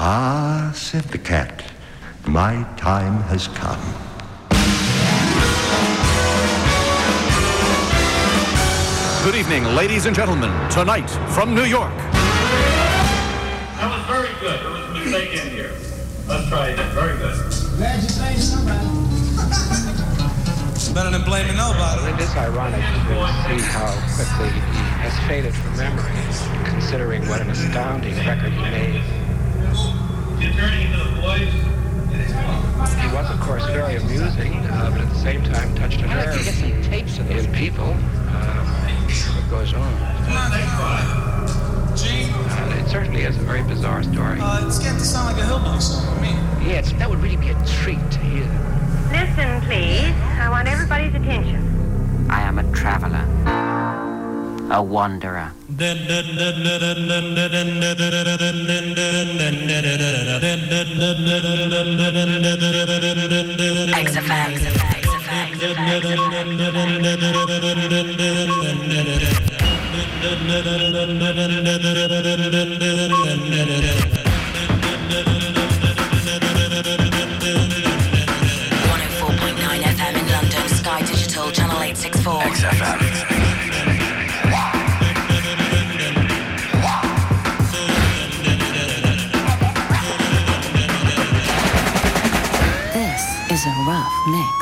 Ah, said the cat, my time has come. Good evening, ladies and gentlemen. Tonight, from New York. That was very good. There was a mistake in here. Let's try again. Very good. Glad you blamed somebody. Better than blaming nobody. It is ironic to see how quickly he has faded from memory, considering what an astounding record he made. You're turning into the boys. He was, of course, very amusing, but at the same time touched a nerve in people. What goes on? It certainly is a very bizarre story. It's getting to sound like a hillbilly song to me. Yes, that would really be a treat to hear. Listen, please. I want everybody's attention. I am a traveler, a wanderer. XFM. Channel 864. XFM. This is a rough mix.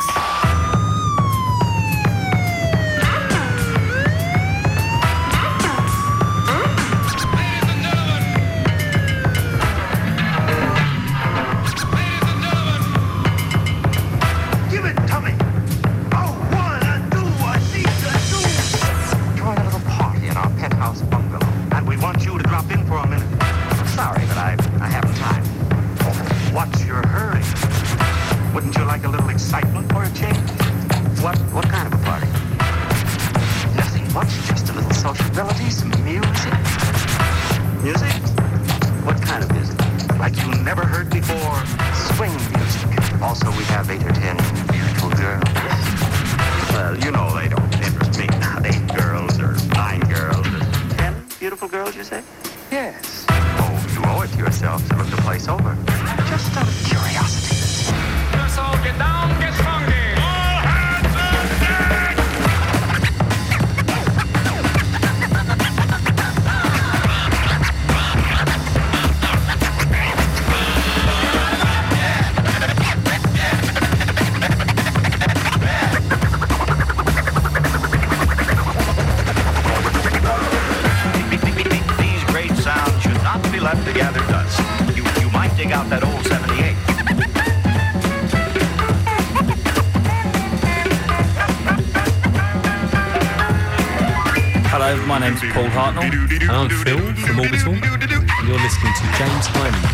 My name's Paul Hartnell. And I'm Phil from Orbital. And you're listening to James Hyman.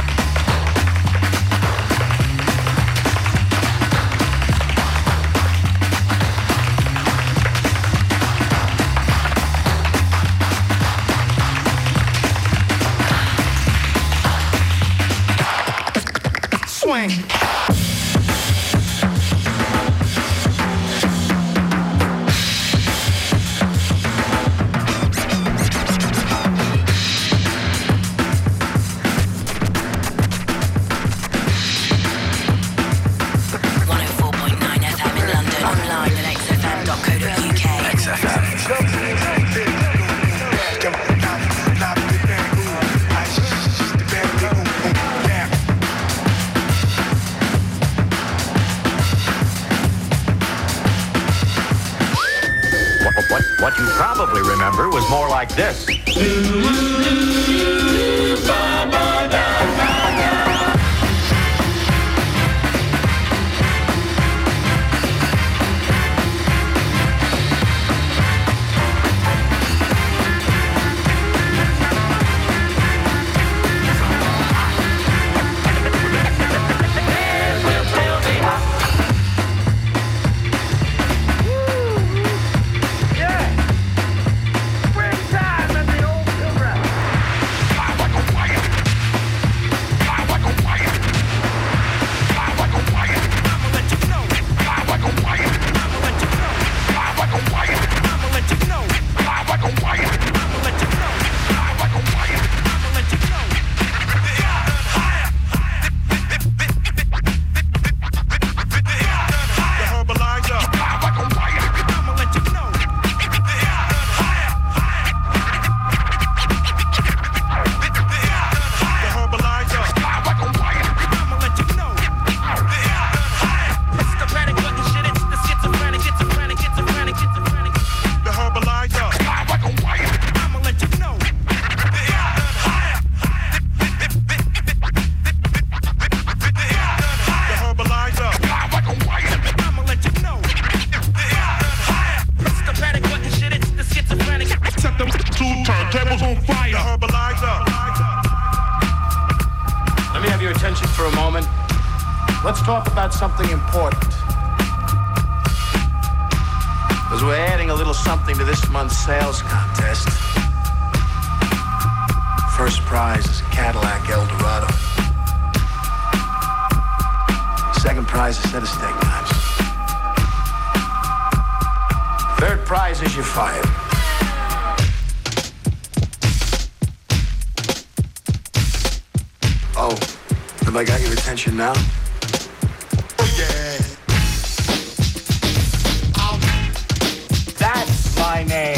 Swing. What you probably remember was more like this. your attention for a moment? Let's talk about something important. Because we're adding a little something to this month's sales contest. First prize is a Cadillac Eldorado. Second prize is a set of steak knives. Third prize is you're fired. Oh, have I got your attention now? Yeah. That's my name.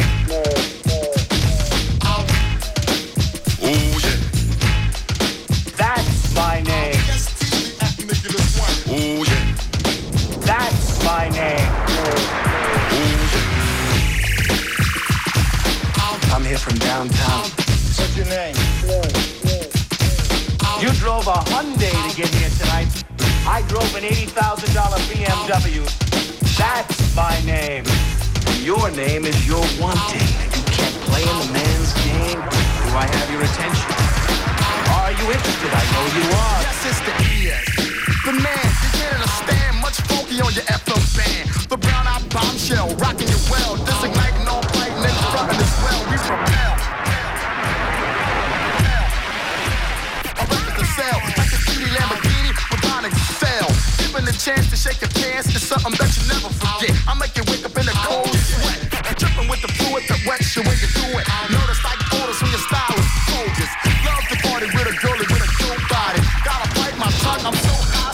That's my name. That's my name. I'm here from downtown. What's your name? You drove a Hyundai to get here tonight. I drove an $80,000 BMW. That's my name. Your name is Your Wanting. You can't play in the man's game. Do I have your attention? Are you interested? I know you are. Yes, it's the ES. The man, you can't understand. Much funky on your FM band. The brown-eyed bombshell, rocking you well. Designating all fighting in front as well. We propel. I represent the cell like a CD Lamborghini with Onyx Cell. Given the chance to shake your pants is something that you never forget. I make you wake up in a cold sweat. Dripping with the fluid that wets you when you do it. Notice like orders when your style is bogus. Love to party with a girlie with a cool body. Gotta bite my tongue, I'm so high,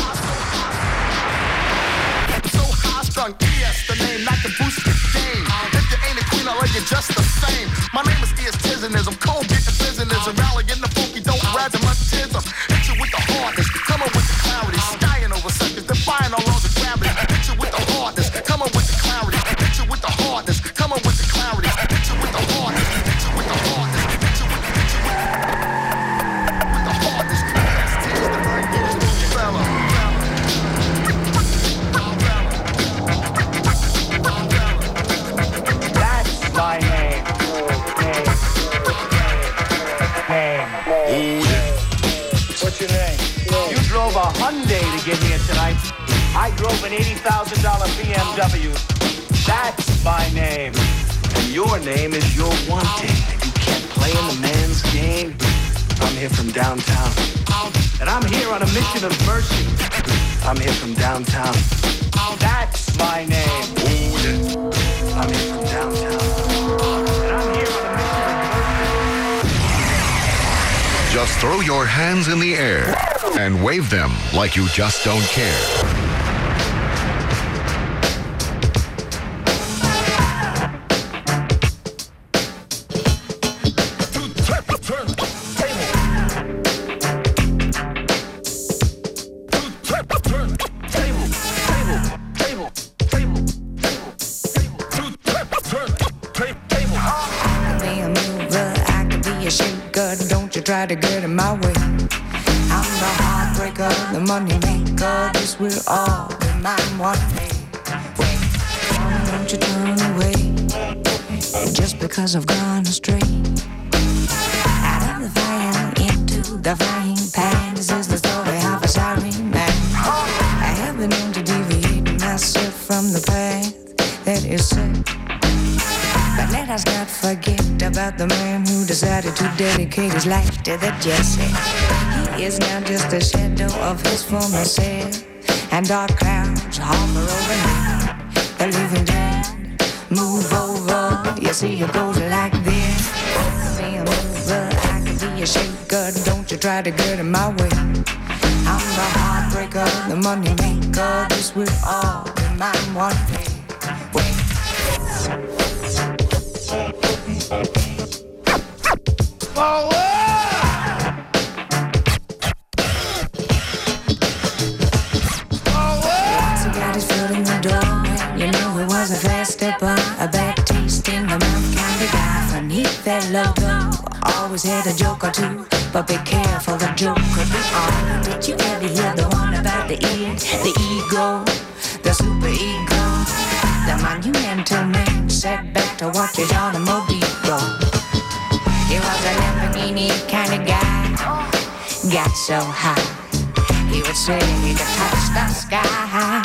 so high-strung. ES, the name, not to boost the game. If you ain't a queen, I like you just the same. My name is ES Tiziness, I'm cold getting business and rallying the funky, don't ride the mutism. Hit you with the hardness, come up with the clarity. Skying over seconds, defying all laws of gravity. Hit you with the hardness, come up with the clarity. Hit you with the hardness, come up with the clarity. Hit you with the hardness, hit you with the hardness. Hit you with the hardness. That's tears that I get you, fella. That's my name. What's your name? You drove a Hyundai to get here tonight. I drove an $80,000 BMW. That's my name. And your name is Your Wanting. You can't play in the man's game. I'm here from downtown. And I'm here on a mission of mercy. I'm here from downtown. That's my name. I'm here from downtown. And I'm here on a mission of mercy. Just throw your hands in the air and wave them like you just don't care. Try to get in my way. I'm the heartbreaker, the money maker. This will all be mine one day. Don't you turn away just because I've gone astray. Out of the fire into the frying pan. This is the story of a sorry man. I have been known to deviate myself from the path that is set. But let us not forget about the man who decided to dedicate his life to the jet set. He is now just a shadow of his former self, and dark clouds hover over him. The living dead move over. You see, it goes like this. Be a mover, I can be a shaker. Don't you try to get in my way. I'm the heartbreaker, the money maker. This will all be mine one day. Wait. Oh, Once he got his foot in the doorway, you know he was a fast stepper, a bad taste in the mouth kind of guy. Beneath that logo, always had a joke or two, but be careful, the joke could be on. Did you ever hear the one about the id, the ego, the super ego? The monumental man sat back to watch his automobile go. He was a Lamborghini kind of guy, got so high, he would say he could touch the sky.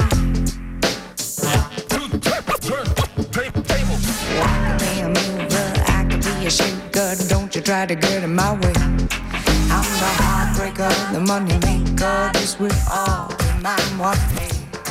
I could be a mover, I could be a shaker. Don't you try to get in my way. I'm the heartbreaker, the money maker. This will all be mine one day.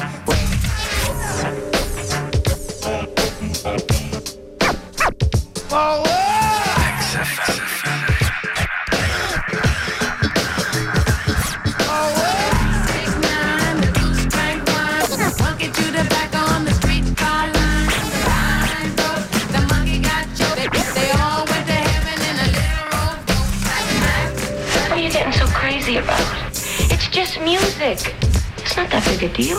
About. It's just music. It's not that big a deal.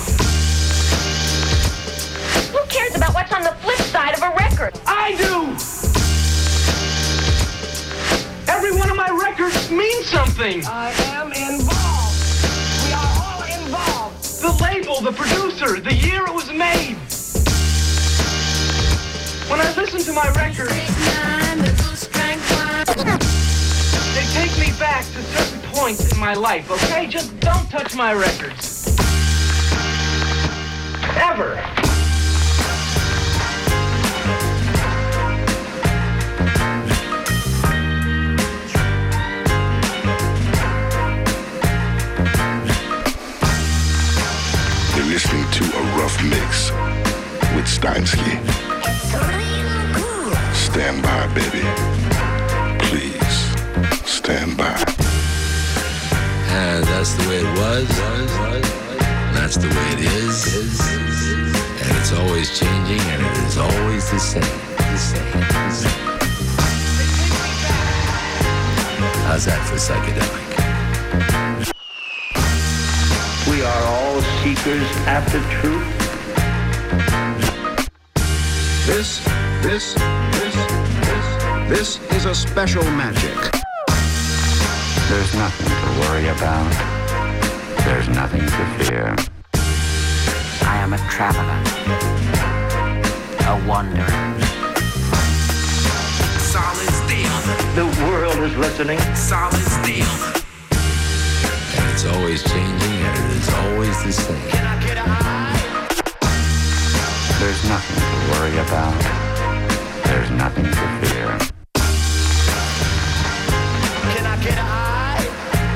Who cares about what's on the flip side of a record? I do! Every one of my records means something. I am involved. We are all involved. The label, the producer, the year it was made. When I listen to my records, they take me back to certain points in my life, okay? Just don't touch my records. Ever. You're listening to A Rough Mix with Steinsky. Stand by, baby. Please, stand by. And that's the way it was. That's the way it is. And it's always changing, and it is always the same. How's that for psychedelic? We are all seekers after truth. This is a special magic. There's nothing to worry about. There's nothing to fear. I am a traveler, a wanderer. Solid steel. The world is listening. Solid steel. And it's always changing, and it is always the same. Can I get a high? There's nothing to worry about. There's nothing to fear. Can I get a high?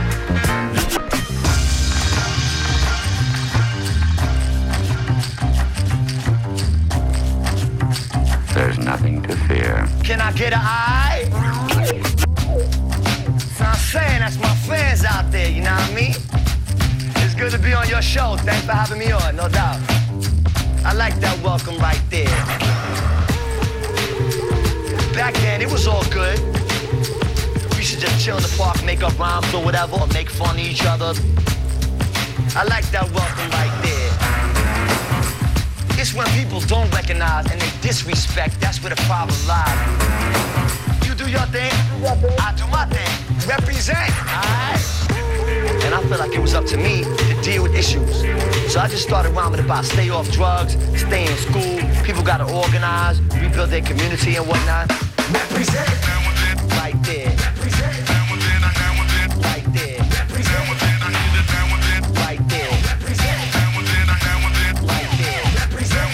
There's nothing to fear. Can I get a high? So I'm saying that's my fans out there, you know what I mean? It's good to be on your show. Thanks for having me on, no doubt. I like that welcome right there. Back then, it was all good. We should just chill in the park, make up rhymes or whatever, or make fun of each other. I like that welcome right there. It's when people don't recognize and they disrespect, that's where the problem lies. You do your thing, I do my thing. Represent, alright? And I feel like it was up to me to deal with issues. So I just started rhyming about stay off drugs, stay in school, people gotta organize, rebuild their community and whatnot. Represent, right there. Represent, right there. Represent, right there. Represent, right there. Represent,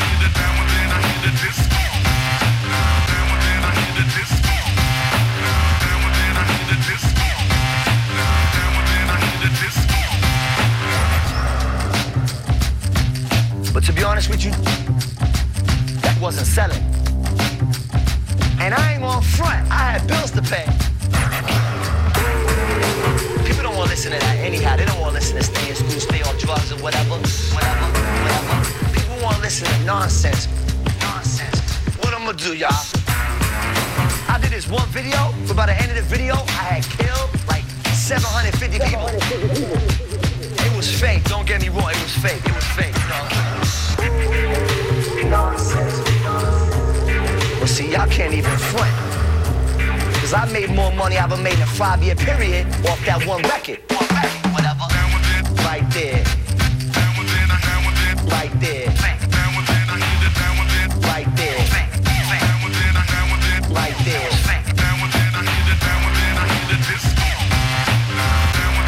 but to be honest with you, that wasn't selling. And I ain't gonna front, I had bills to pay. People don't wanna listen to that anyhow. They don't wanna listen to stay in school, stay on drugs or whatever. People wanna listen to nonsense. What I'm gonna do, y'all? I did this one video, but by the end of the video, I had killed like 750 people. It was fake, don't get me wrong, it was fake, you know? Nonsense. Well, see, y'all can't even front. Cause I made more money I've ever made in a 5-year period off that one record. Whatever. Right there. Right there. Right there. Right there.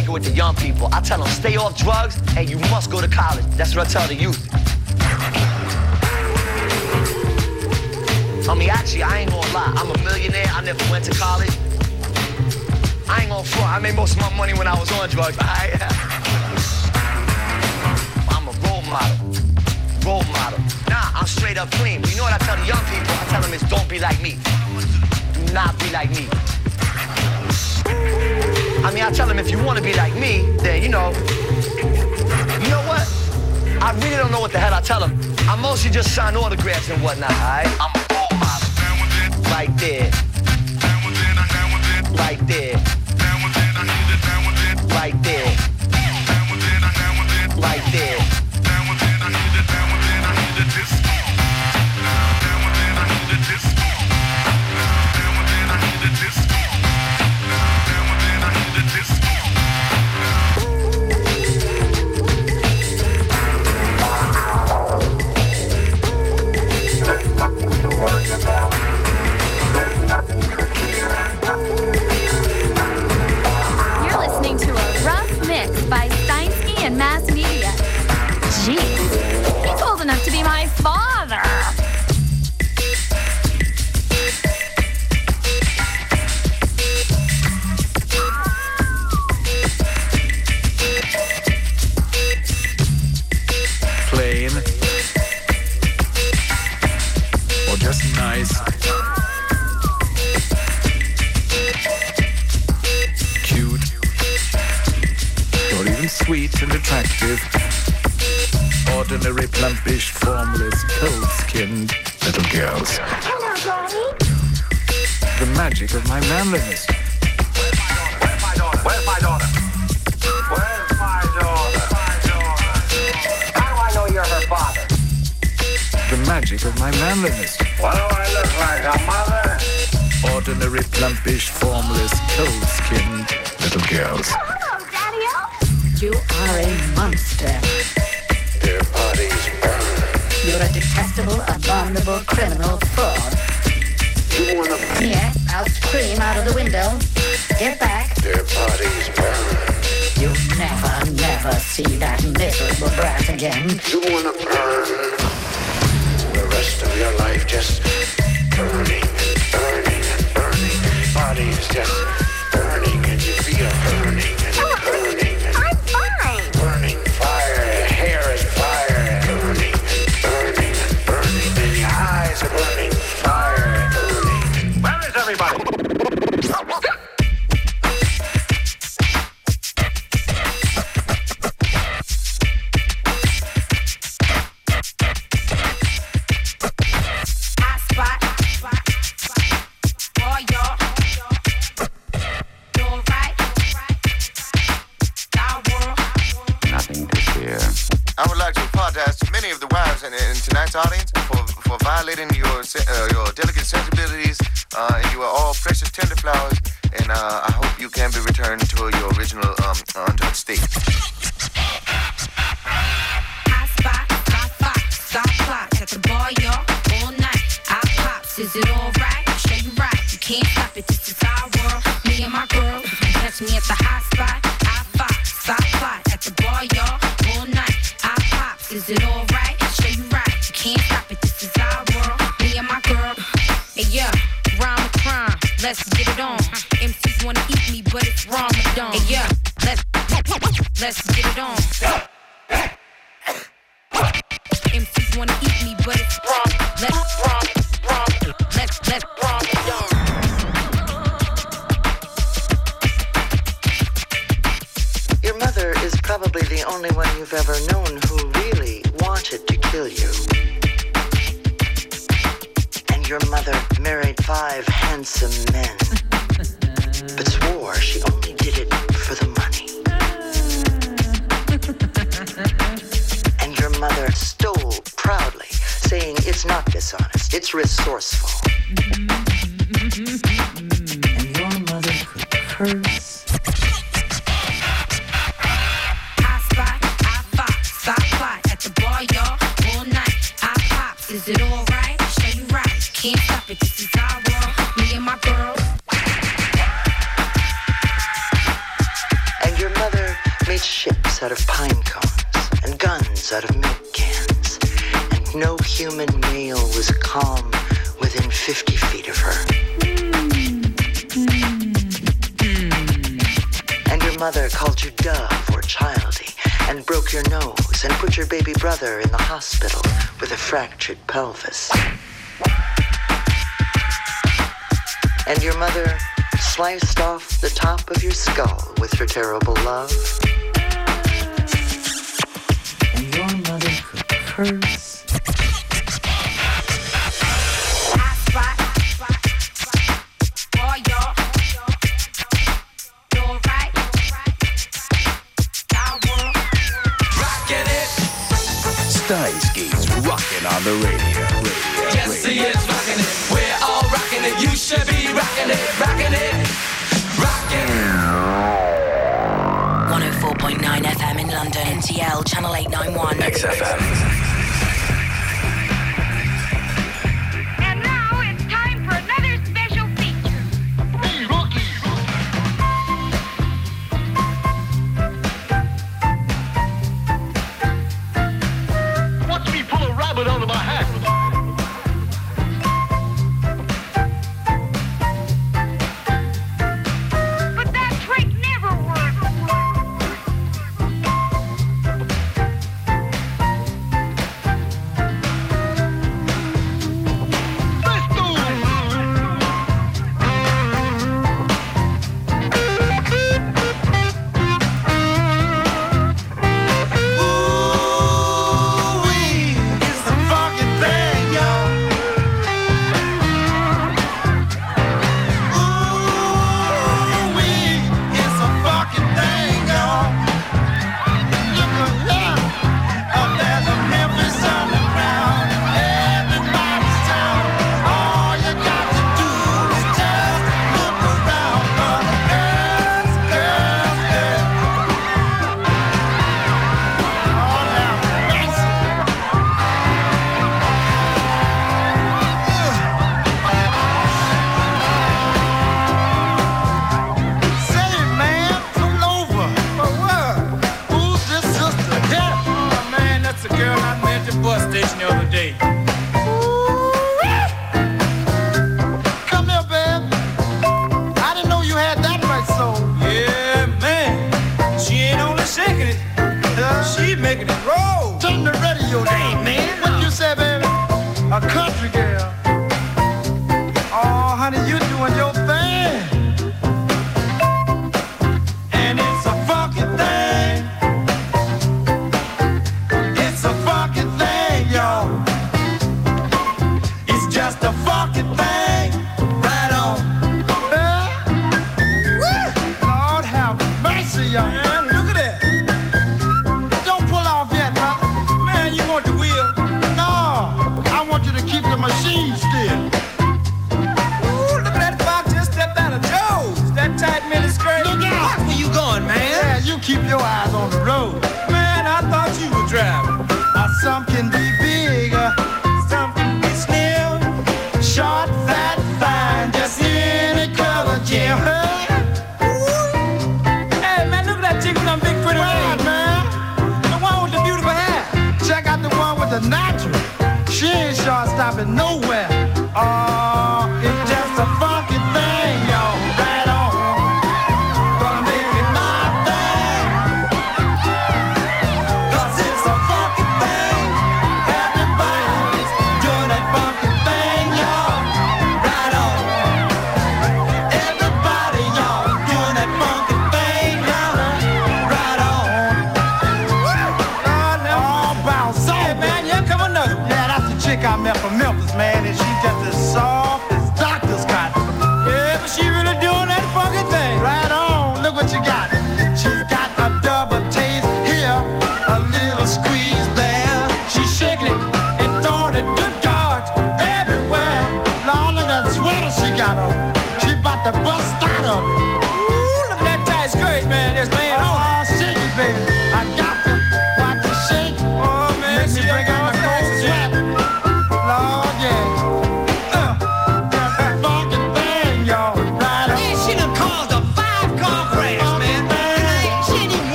kick it with the young people. I tell them stay off drugs and you must go to college. That's what I tell the youth. I mean, actually, I ain't gonna lie. I'm a millionaire. I never went to college. I ain't gonna front. I made most of my money when I was on drugs. I'm a role model. Role model. Nah, I'm straight up clean. But you know what I tell the young people? I tell them is don't be like me. Do not be like me. I mean, I tell them if you want to be like me, then you know what? I really don't know what the hell I tell them. I mostly just sign autographs and whatnot, alright? I'm a role model. Right there. Right there. Right there. Right there. You're listening to a rough mix by Steinsky and Mass Media. Jeez, he's old enough to be my father. Plain or just nice. Cute or even sweet and attractive. Ordinary, plumpish, formless, cold-skinned little girls. Hello, Daddy. The magic of my manliness. Where's my daughter? Where's my daughter? Where's my daughter? How do I know you're her father? The magic of my manliness. What do I look like, a mother? Ordinary, plumpish, formless, cold-skinned little girls. Hello, Daddy-o. You are a monster. Their bodies burn. You're a detestable, abominable, criminal fraud. You wanna... Yes, I'll scream out of the window. Get back. Their bodies burn. You'll never see that miserable brat again. You wanna burn the rest of your life just burning and burning and burning. Bodies just burning and you feel burning and burning and I'm fine. burning fire. Hair is fire. Burning and burning and burning. And your eyes are burning fire. Burning. Where is everybody? Nothing to fear. I would like to apologize to many of the wives in tonight's audience for violating your delicate sensibilities. You are all precious tender flowers, and I hope you can be returned to your original untouched state. Stop clock at the bar, y'all, all night. I pops, is it alright? Show you right, you can't stop it, this is our world. Me and my girl, you can catch me at the hot spot. I fox, stop clock at the bar, y'all, all night. I pops, is it alright? Show you right, you can't stop it, this is our world. Me and my girl, hey yeah, rhyme or crime, let's get it on. MCs wanna eat me, but it's Ramadan. Hey yeah, let's get it on. MCs wanna eat me, but it's wrong. Let's wrong. Your mother is probably the only one you've ever known who really wanted to kill you. And your mother married 5 handsome men, but swore she only did it for the money. And your mother stole proudly, saying it's not dishonest, it's resourceful. And your mother could curse. Stop at the bar, y'all, all night. I pops, is it alright? Show you right, can't stop it, this is our world. Me and my girl. And your mother pipes out of pine cones and guns out of milk cans, and no human male was calm within 50 feet of her. And your mother called you dove or childy, and broke your nose, and put your baby brother in the hospital with a fractured pelvis. And your mother sliced off the top of your skull with her terrible love. And your mother could curse. Steinsky's rocking on the radio. Yes, he is rocking it. We're all rocking it. You should be rocking it, rocking it, rocking it. 104.9 FM in London, NTL, Channel 891. XFM. And now it's time for another special feature. Hey, Rocky. Watch me pull a rabbit out of my hat. But that trick never worked. Lord, yeah.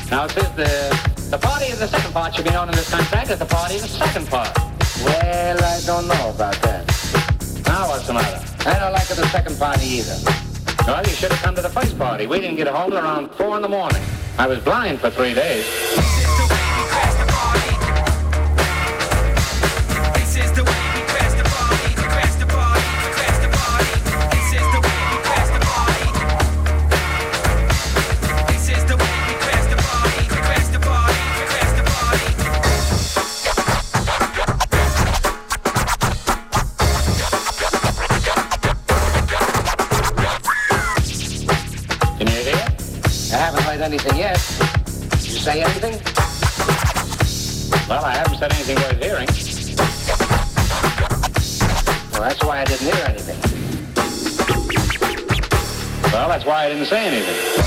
Now it says the party of the second part should be known in this contract as the party of the second part. Well, I don't know about that. Now what's the matter? I don't like the second party either. Well, you should have come to the first party. We didn't get home till around 4 in the morning. I was blind for 3 days. Anything yet? Did you say anything? Well, I haven't said anything worth hearing. Well, that's why I didn't hear anything. Well, that's why I didn't say anything.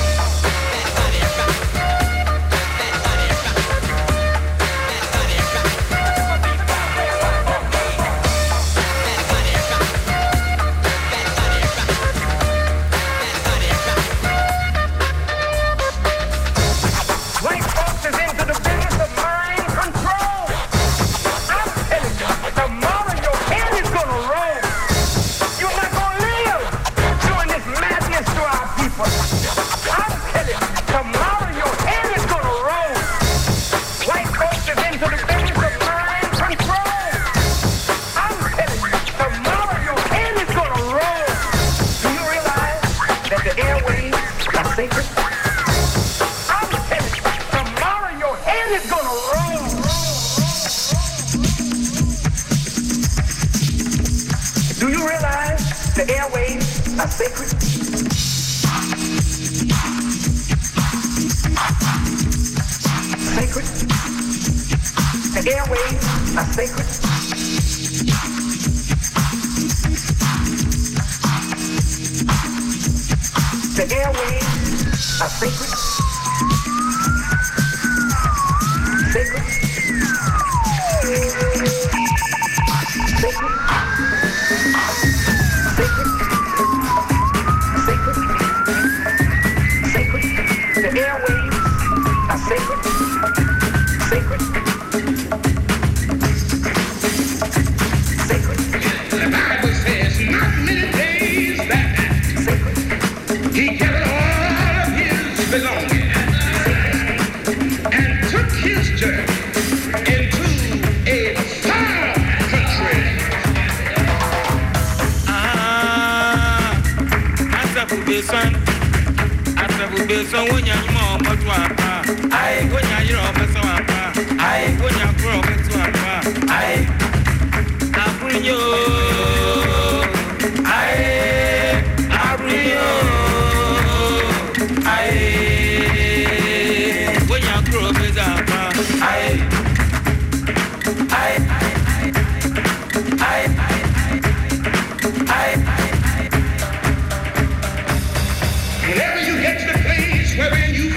Whenever you get to the place wherein you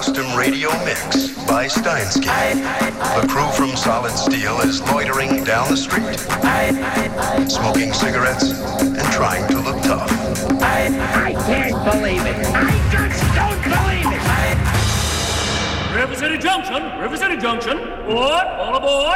custom radio mix by Steinsky. The crew from Solid Steel is loitering down the street, smoking cigarettes and trying to look tough. I can't believe it. I just don't believe it. River City Junction. What? All aboard.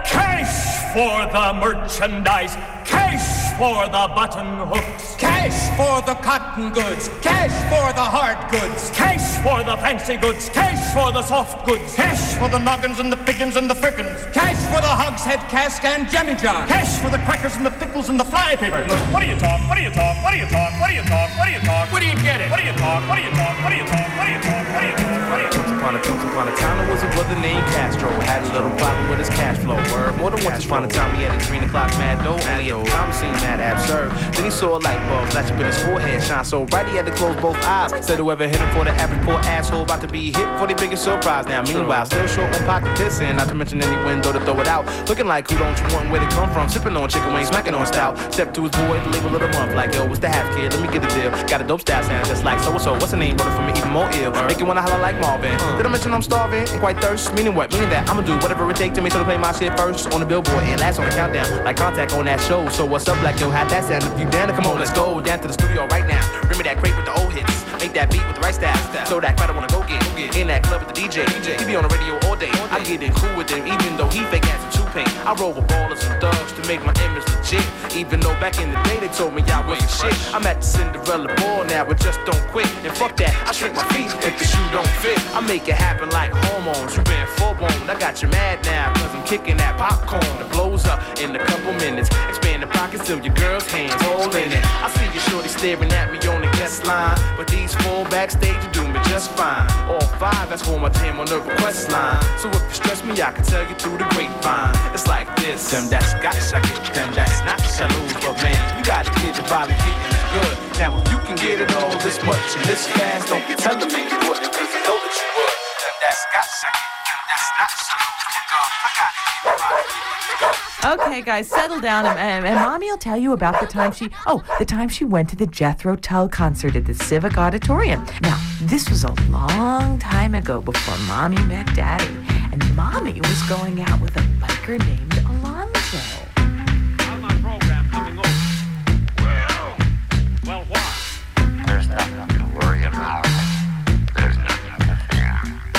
Cash for the merchandise. Cash for the button hooks. Cash for the cotton goods. Cash for the hard goods. Cash for the fancy goods. Cash for the soft goods. Cash for the noggins and the piggins and the frickins. Cash for the hogshead cask and jemmy jar. Cash for the crackers and the pickles and the fly papers. What do you talk? What do you talk? What do you talk? What do you talk? What do you talk? Where do you get it? What do you talk? What do you talk? What do you talk? What do you talk? What do you talk? What do you talk? Once upon a time, there was a brother named Castro. Had a little problem with his cash flow. More than once upon a time, he had a 3 o'clock mad dough. Only at the time, seemed mad absurd. Then he saw a light bulb flash up in his forehead, shine so bright he had to close both eyes. Said whoever hit him for the average poor asshole about to be hit for the biggest surprise. Now, meanwhile, still short on pocket pissing, not to mention any window to throw it out. Looking like who don't you want, where they come from? Sipping on chicken wings, smacking on stout. Step to his boy, the label of the month, like yo, what's the half kid? Let me get a deal. Got a dope style sound just like so. What's the name, brother? For me, even more ill. Make you wanna holler like Marvin. Did I mention I'm starving and quite thirst? Meaning what? Meaning that I'ma do whatever it takes to make sure to play my shit first on the billboard and last on the countdown. Like Contact on that show. So what's up, Black Yo? How'd that sound? If you down to come on, let's go down to the studio right now. Bring me that crate with the old hits. Make that beat with the right style. So that crowd I wanna go get. In that club with the DJ. He be on the radio all day. I get in cool with him, even though he fake ass and two paint. I roll with ballers and thugs to make my image legit. Even though back in the day they told me I wasn't shit. I'm at the Cinderella ball now, but just don't quit. And fuck that, I shrink my feet if the shoe don't fit. I make it happen like hormones. You been full blown. I got you mad now, cause I'm kicking that popcorn. It blows up in a couple minutes. Expand the pockets till your girl's hands holding it. I see your shorty staring at me on the guest line, but these four backstage do me just fine. All 5, that's for my team on the request line. So if you stress me, I can tell you through the grapevine. It's like this, them that's got suckers, them that's not saloons. But man, you gotta get your body getting good. Now if you can get it all this much and this fast, don't be telling me you wouldn't, cause you know that you would. Them that's got suckers, them that's not saloons. I gotta get your body getting good. Okay, guys, settle down, and Mommy will tell you about the time she went to the Jethro Tull concert at the Civic Auditorium. Now, this was a long time ago before Mommy met Daddy, and Mommy was going out with a biker named Alonzo. How's my program coming over? Well, what? There's nothing to worry about. There's nothing to fear.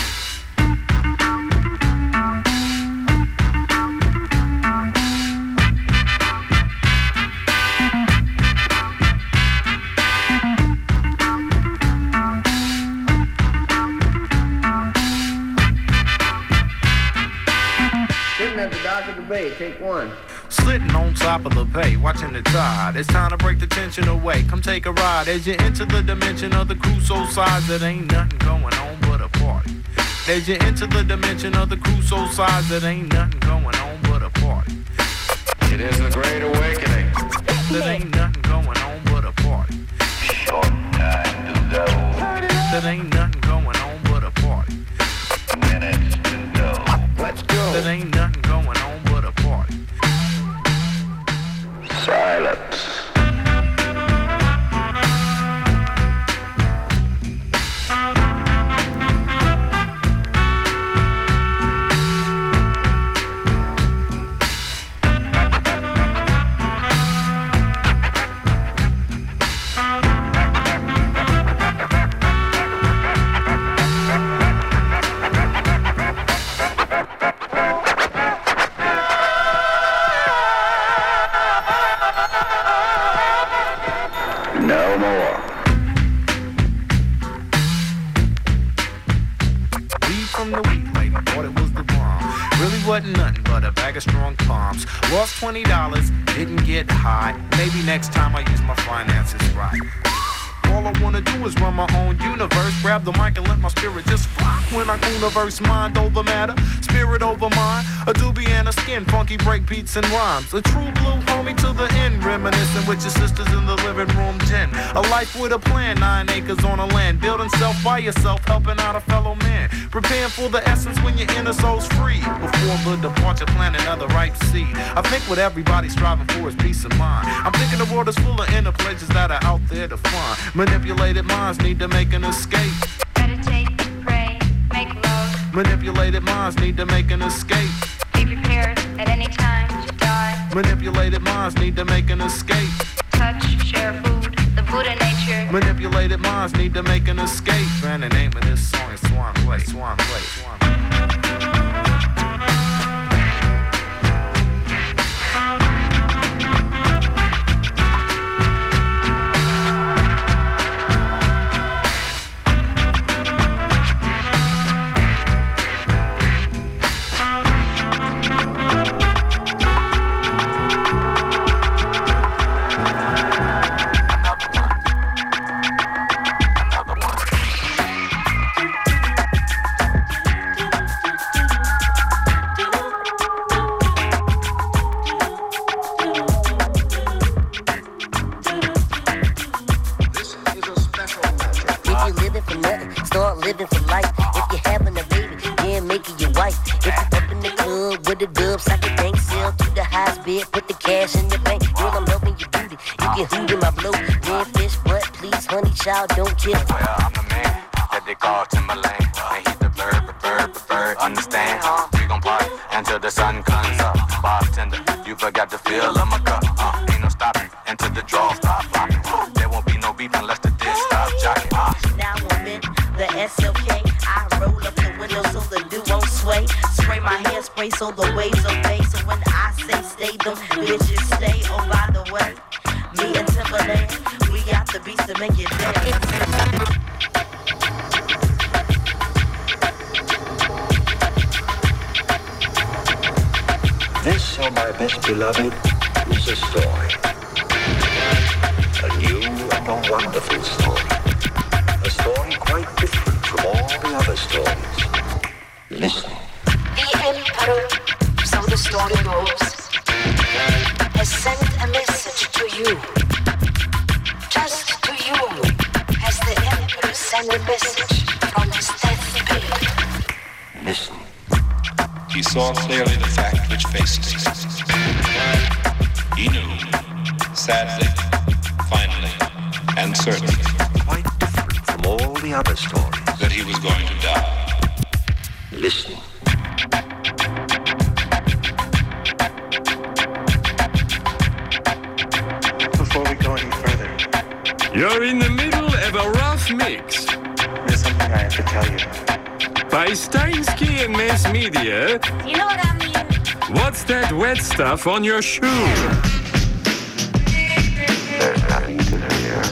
At the dock of the bay, take one. Sitting on top of the bay, watching the tide. It's time to break the tension away. Come take a ride as you enter the dimension of the Crusoe size. It ain't nothing going on but a party. As you enter the dimension of the Crusoe size, it ain't nothing going on but a party. It is a great awakening. There ain't nothing going on but a party. Short time to go. There ain't nothing going on but a party. Minutes to go. Let's go. There ain't nothing going on but a party. Silence. No more. Weed from the weed lady, thought it was the bomb. Really wasn't nothing but a bag of strong palms. Lost $20, didn't get high. Maybe next time I use my finances right. All I wanna do is run my own universe. Grab the mic and let my spirit just fly. When I universe, mind over matter, spirit over mind. A doobie and a skin, funky break beats and rhymes. A true blue homie to the end, reminiscing with your sisters in the living room den. A life with a plan, 9 acres on a land. Building self by yourself, helping out a fellow man. Preparing for the essence when your inner soul's free. Before the departure, plant another ripe seed. I think what everybody's striving for is peace of mind. I'm thinking the world is full of inner pleasures that are out there to find. Manipulated minds need to make an escape. Meditate, pray, Manipulated minds need to make an escape. Be prepared at any time to die. Manipulated minds need to make an escape. Touch, share food, the Buddha nature. Manipulated minds need to make an escape. And the name of this song is Swan Play. Swan Play. Swan Play. Don't kill. Well, I'm the man that they call Timberland, and he's the bird. Understand? We gon' party until the sun comes up. Bartender, you forgot to fill up my cup. Ain't no stopping until the draw stop rocking. There won't be no beef unless the disc stop jocking. Now I'm in the SLK. I roll up the window so the dew won't sway. Spray my hairspray so the waves obey. So when I say stay, them bitches stay. Oh, by the way, me and Timberland, we got the beats to make it dance. This, oh my best beloved, is a story. A new and a wonderful story. A story quite different from all the other stories. Listen. The Emperor, so the story goes, has sent a message to you. Just to you has the Emperor sent a message from his deathbed. Listen. He saw clearly the fact which faced him. He knew, sadly, finally, and certainly, quite different from all the other stories, that he was going to die. Listen. Before we go any further, you're in the middle of a rough mix. There's something I have to tell you. By Steinsky and Mass Media. You know what I mean? What's that wet stuff on your shoe? There's nothing to fear.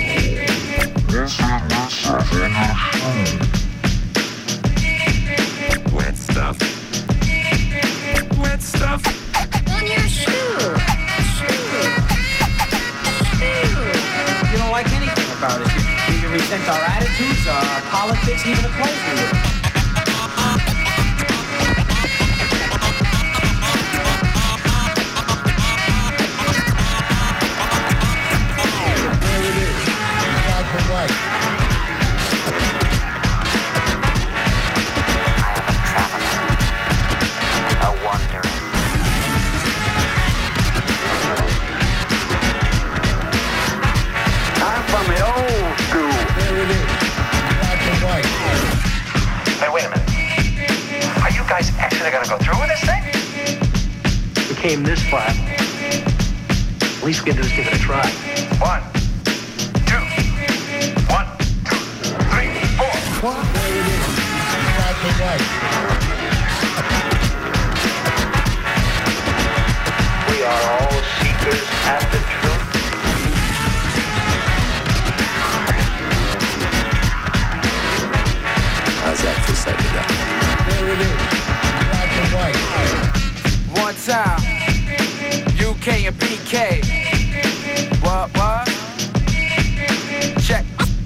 Wet stuff. Wet stuff. On your shoe. You don't like anything about it. You resent our attitudes, our politics, even the clothes we wear. Came this far. At least we can do is give it a try. 1, 2, 1, 2, 3, 4. We are all seekers after truth. How's that for psychedelic? There it is. Black and white. One time. UK and PK. What? Check.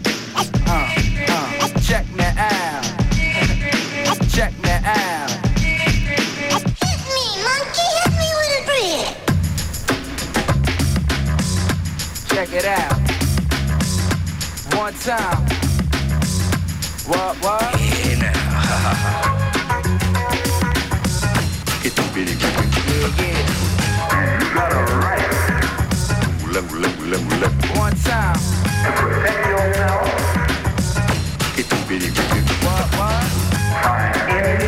Check me out. Check me out. Hit me, monkey. Hit me with a brick. Check it out. One time. What? Hey now. Get the bitty. Yeah. You got a right. One time. To protect yourself. Get the bitty. What? Find any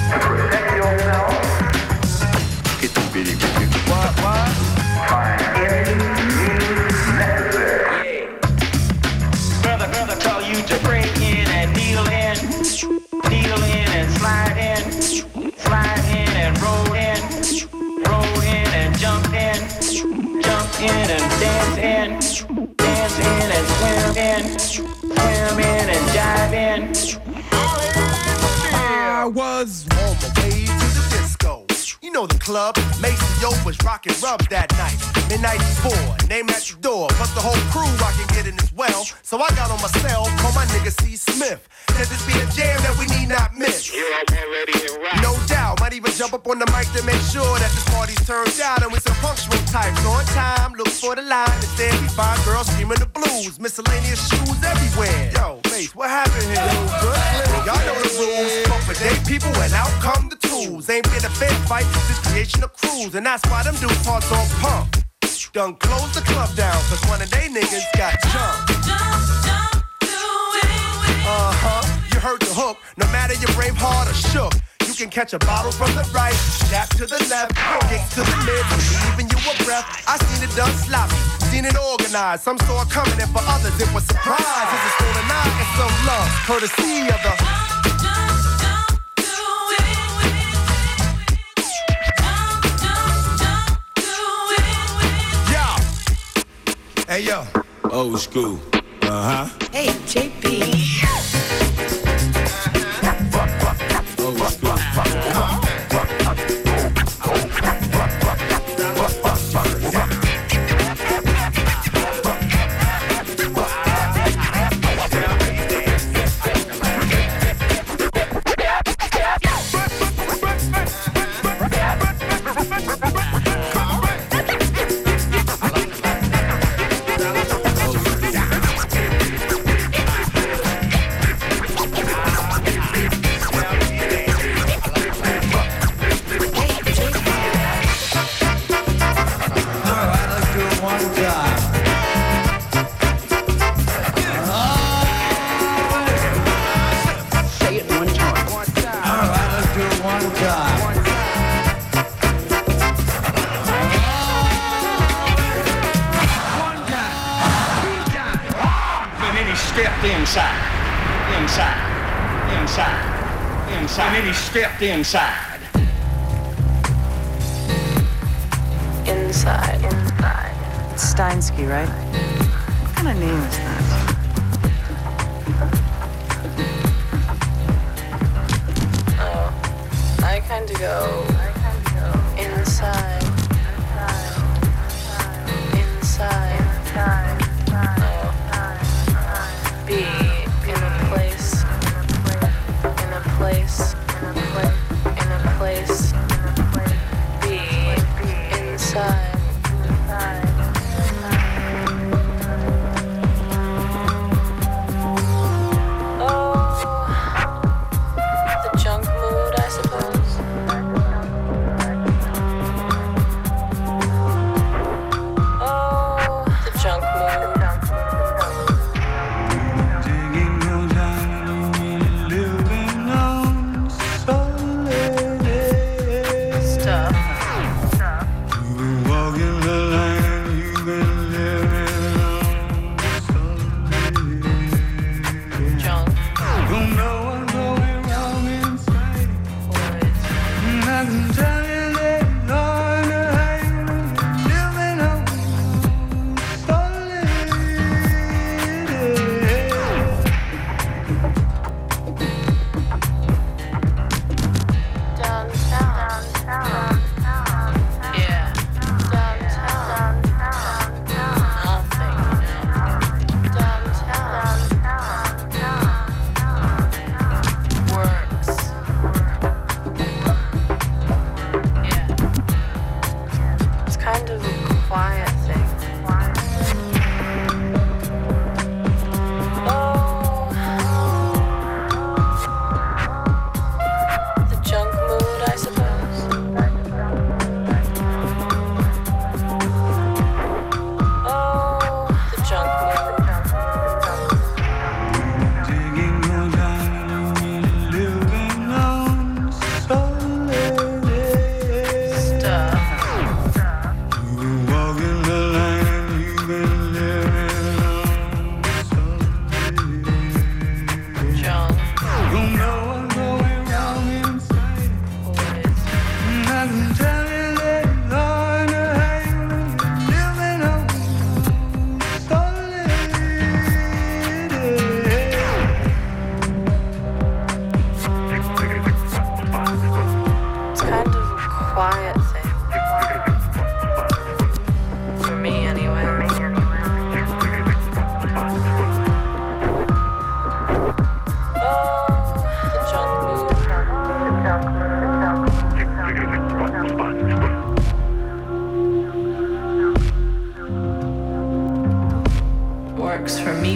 Protect yourself. Get the bitty bitty. Find any means necessary. Brother told you to break in and deal in and slide in and roll in and jump in and dance in and swim in and dive in. I was on my way to the disco. You know the club, Maceo was rockin' rub that night. Midnight 4, name at the door, plus the whole crew rockin' get in as well. So I got on my cell, call my nigga C. Smith. Said this be a jam that we need not miss. No doubt, might even jump up on the mic to make sure that this party's turned out. And we some punctual types on time, look for the line. Instead we find girls screaming the blues, miscellaneous shoes everywhere. Yo, Mace, what happened here? Y'all know the rules, but for day people and out come the tools. Ain't been a fair fight, this creation of crews. And that's why them dudes hearts on pump. Done close the club down, cause one of they niggas got jumped. You heard the hook, no matter your brave heart or shook. You can catch a bottle from the right, dap to the left, kicks to the mid, leaving you a breath. I seen it done sloppy, seen it organized. Some saw it coming, and for others it was surprise. It's a stolen eye and some love, courtesy of the. Hey yo, old school. Hey, JP. Old school. And then he stepped inside. Inside. It's Steinsky, right? What kind of name is that? Oh, I kind of go inside. Inside. Be in a place. In a place. Be inside. Oh, the junk mood, I suppose.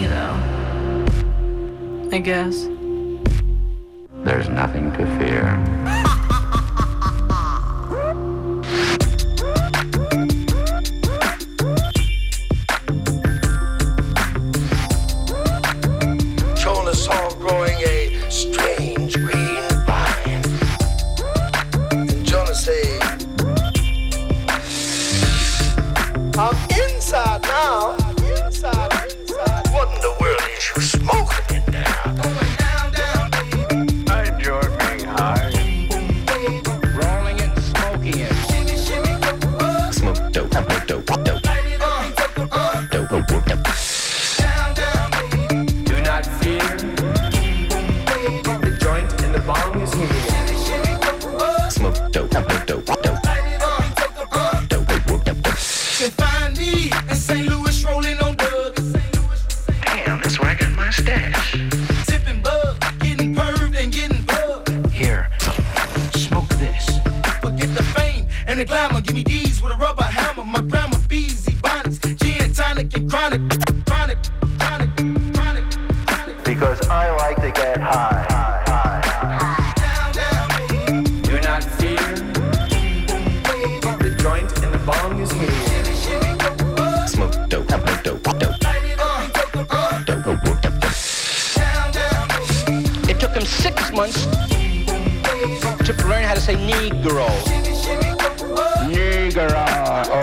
me, though. I guess. There's nothing to fear. Jonah saw growing a strange green vine. And Jonah said, I'm inside now. Inside. What in the world is you smoking in there? I enjoy being high. Rolling it, smoking it. Smoke dope, dope, dope. Do not fear. The joint and the bong is here. Smoke dope, dope, dope, dope. Can find me in St. Louis rolling on Doug. Damn, that's where I got my stash. Sipping bug, getting perved and getting bugged. Here, smoke this. Forget the fame and the glamour. Give me these with a rubber hammer. My grandma bees, ebonics, gin, tonic, and chronic. Because I like to get high. Do not fear. The joint and the bong is here. Smoke dope, dope, dope, dope. It took him 6 months to learn how to say Negro. Negro. Oh.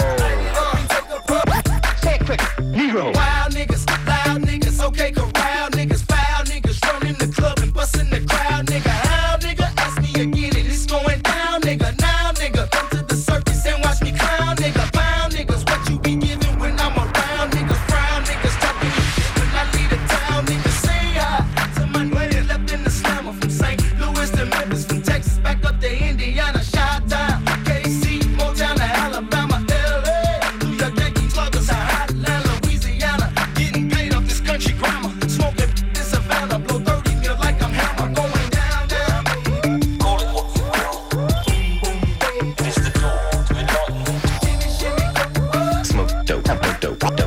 Say it quick. Negro. Wild niggas, loud niggas, okay, corral niggas, foul niggas, running the club and busting the crowd, nigga. How, nigga? Ask me again and it's going down, nigga. Now, nigga, come to the circus and watch me clown, nigga. Found niggas, what you be giving when I'm around, niggas. Frown niggas, talking shit when I leave the town, niggas. Say hi to my niggas left in the slammer from St. Louis to Memphis, from Texas back up to Indiana, Chi-Town, KC, Motown to Alabama, LA, New York Yankees, sluggers, Atlanta, Louisiana, getting paid off this country grammar, smoking in Savannah, blow 30 mil like I'm hammer, going down. Call it what you will. It is the door to enlightenment. Smoke dope, dope, dope, dope.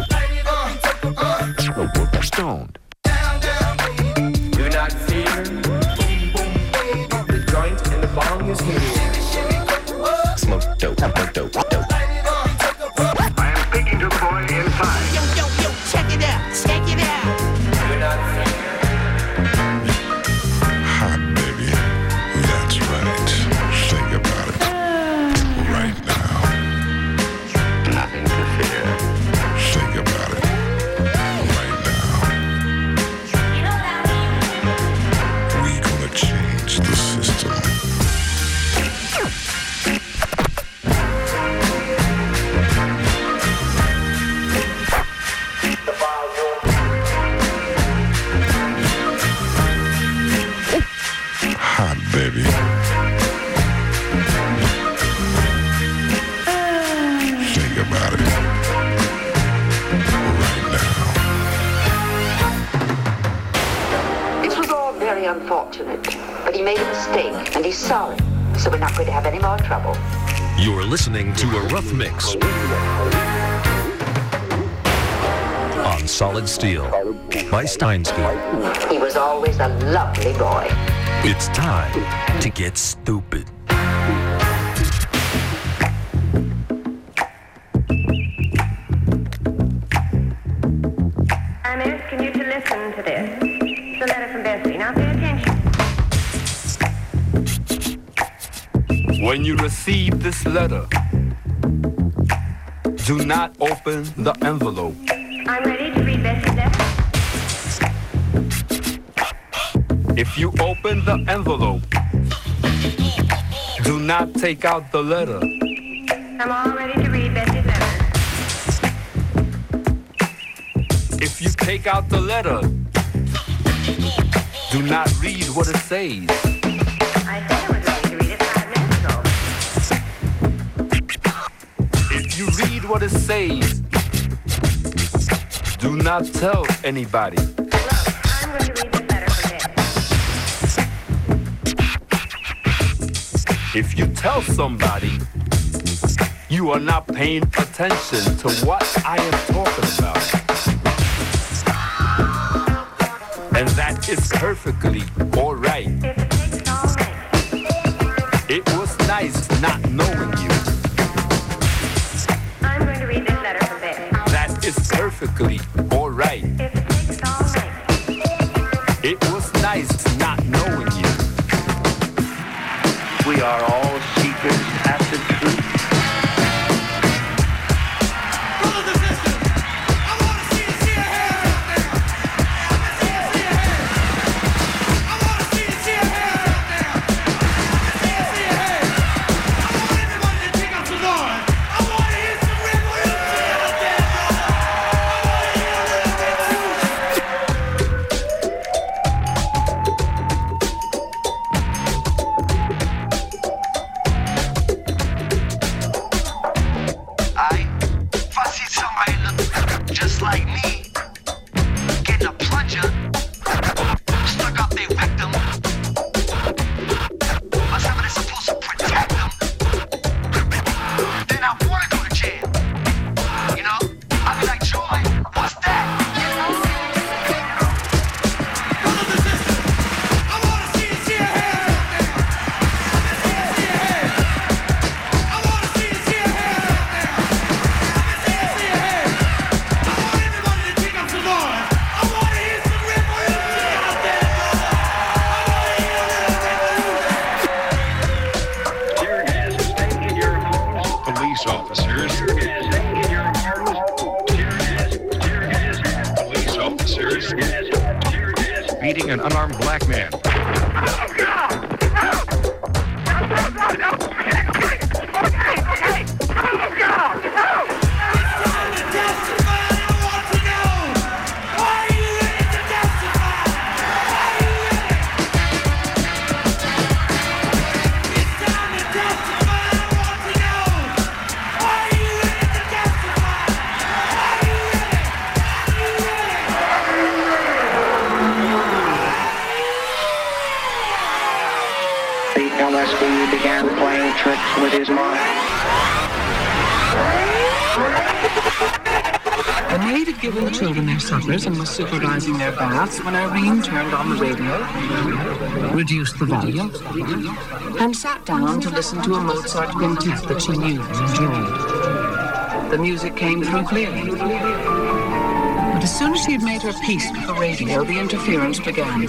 Stoned. Do not fear. The joint and the bong is here. Smoke dope, dope, dope, dope. I am speaking to the boy inside. Yo, check it out. Check it out. Do not fear. Hot baby, that's right. Think about it. Right now. Nothing to fear. Think about it. Right now. We gonna change the system. Hot baby. Think about it. Right now. This was all very unfortunate, but he made a mistake, and he's sorry. So we're not going to have any more trouble. You're listening to a rough mix on Solid Steel by Steinsky. He was always a lovely boy. It's time to get stupid. I'm asking you to listen to this. It's a letter from Bessie. Now pay attention. When you receive this letter, do not open the envelope. I'm ready to read Bessie's letter. If you open the envelope, do not take out the letter. I'm all ready to read Bessie's letter. If you take out the letter, do not read what it says. I said I was ready to read it 5 minutes ago. If you read what it says, do not tell anybody. Look, I'm going to read this letter from Bessie. If you tell somebody, you are not paying attention to what I am talking about. And that is perfectly all right. It was nice not knowing you. I'm going to read this letter from Betty. That is perfectly all right. It was nice not knowing you. We are all seekers after truth. Beating an unarmed black man. LSD began playing tricks with his mind. The maid had given the children their suppers and was supervising their baths when Irene turned on the radio, reduced the volume, and sat down to listen to a Mozart quintet that she knew and enjoyed. The music came through clearly. But as soon as she had made her peace with the radio, the interference began.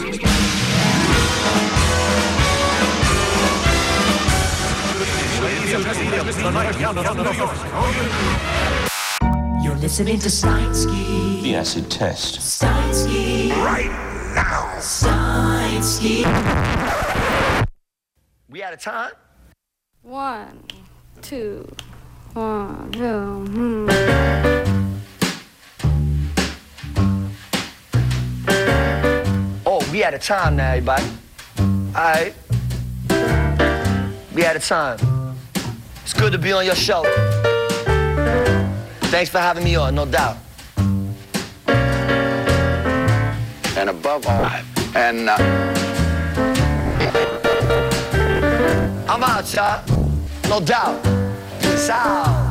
You're listening to Steinsky. The acid test. Steinsky. Right now. Steinsky. We out of time? 1, 2, 1, 2. Oh, we out of time now, everybody. Alright. We out of time. It's good to be on your show. Thanks for having me on, no doubt. And above all, and I'm out, y'all. No doubt. Peace out.